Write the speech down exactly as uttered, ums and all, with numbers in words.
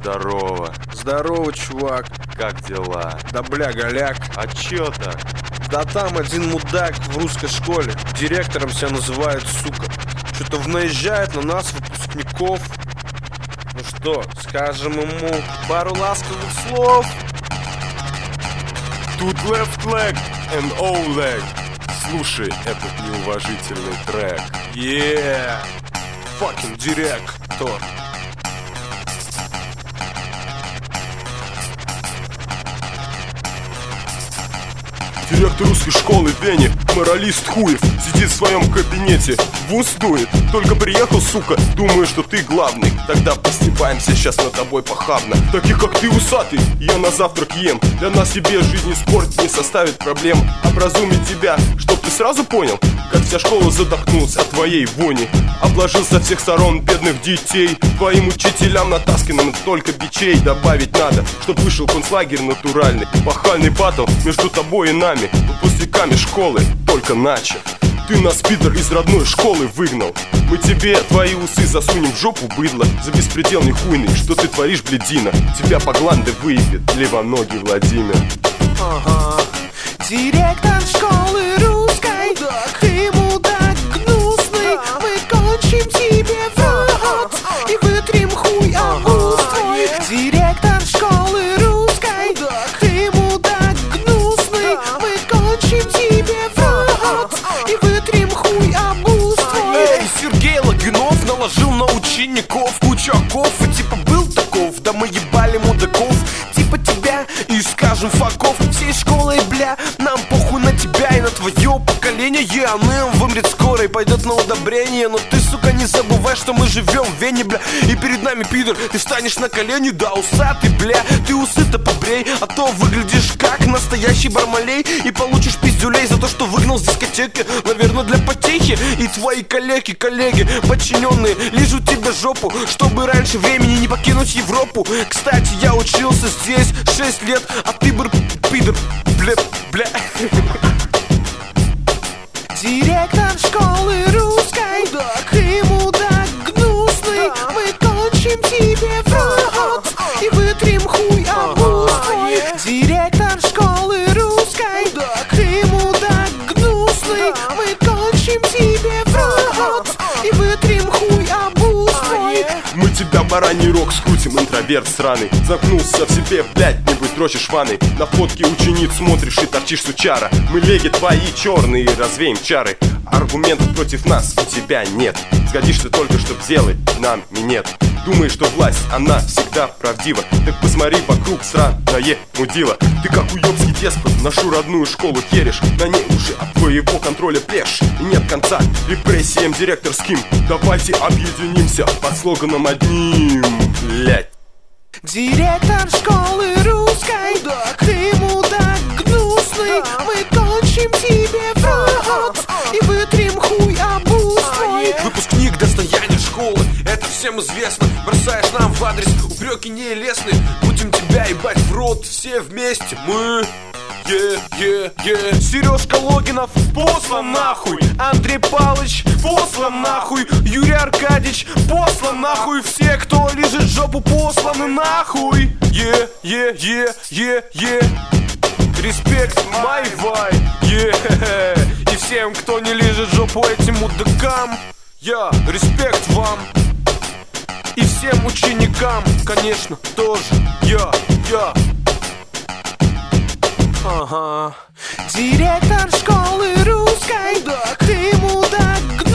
Здорово. Здорово, чувак. Как дела? Да бля, голяк. А чё так? Да там один мудак в русской школе директором себя называет, сука. Что-то наезжает на нас, выпускников. Ну что, скажем ему пару ласковых слов? Тут left leg and all leg. Слушай этот неуважительный трек. Yeah, fucking директор. Директор русской школы Вене, моралист хуев, сидит в своем кабинете, вуз дует. Только приехал, сука, думаю, что ты главный. Тогда постебаемся сейчас над тобой похабно. Таких как ты, усатый, я на завтрак ем. Для нас себе жизнь и спорт не составит проблем. Образумить тебя, чтоб ты сразу понял, как вся школа задохнулась от твоей вони. Обложил со всех сторон бедных детей. Твоим учителям натасканным только бичей. Добавить надо, чтоб вышел концлагерь натуральный. Пахальный батл между тобой и нами, выпускниками школы, только начал. Ты нас, пидор, из родной школы выгнал. Мы тебе твои усы засунем в жопу, быдло. За беспредел нехуйный, что ты творишь, блядина. Тебя по гланды выебет левоногий Владимир. Ага. Директор школы русской, мудак. Ты мудак гнусный, да. Мы кончим тебе в рот и вытрем хуй обуз твой. Директор школы русской, мудак. Ты мудак гнусный, да. Мы кончим тебе в рот и вытрем хуй обуз твой. Эй, Сергей Логинов наложил на учеников кучу оков. И типа был таков, да мы ебали мудаков. Типа тебя и скажем факов. Всей школой, бля, нам похуй на тебя и на твое поколение. Оно вымрет скоро и пойдет на удобрение. Но ты, сука, не забывай, что мы живем в Вене, бля. И перед нами, пидор, ты встанешь на колени. Да, усатый, бля, ты усы-то побрей. А то выглядишь как настоящий бармалей. И получишь пиздюлей за то, что выгнал с дискотеки. Наверное, для потехи. И твои коллеги, коллеги, подчиненные лижут тебе жопу, чтобы раньше времени не покинуть Европу. Кстати, я учился здесь шесть лет, а ты бы пидор, бля, бля. Директор школы русской, мудак. Ты мудак гнусный, да. Мы кончим тебе в рот и вытрем хуй обуз твой. Директор школы русской, мудак. Ты мудак гнусный, да. Мы кончим тебе в рот и вытрем хуй обуз твой. Мы тебя бараний рог скрутим, интроверт сраный. Замкнулся в себе, блядь, небось дрочишь ванной. На фотке учениц смотришь и торчишь сучара. Мы леги твои черные, развеем чары. Аргументов против нас у тебя нет. Сгодишься только, чтоб сделать нам минет. Думаешь, что власть, она всегда правдива. Так посмотри вокруг, сраное мудила. Ты как уёбский деспот, нашу родную школу херишь. На ней уже от твоего контроля плешь. И нет конца репрессиям директорским. Давайте объединимся под слоганом одним, блядь. Директор школы русской, мудак. Ты мудак гнусный, да. Мы кончим тебе в рот и вытрем хуй обуз твой. Выпускник достояния школы, это всем известно. Бросаешь нам в адрес упреки нелестные. Будем тебя ебать в рот все вместе. Мы... Е, е, е. Сережка Логинов послан нахуй. Андрей Палыч послан нахуй. Юрий Аркадьевич послан нахуй. Все, кто лижет жопу, посланы нахуй. Е, е, е, е, е. Респект, май вай. Е, и всем, кто не лижет жопу этим мудакам. Я, респект вам. И всем ученикам, конечно, тоже. Я, я. Ага. Директор школы русской, мудак. Ты мудак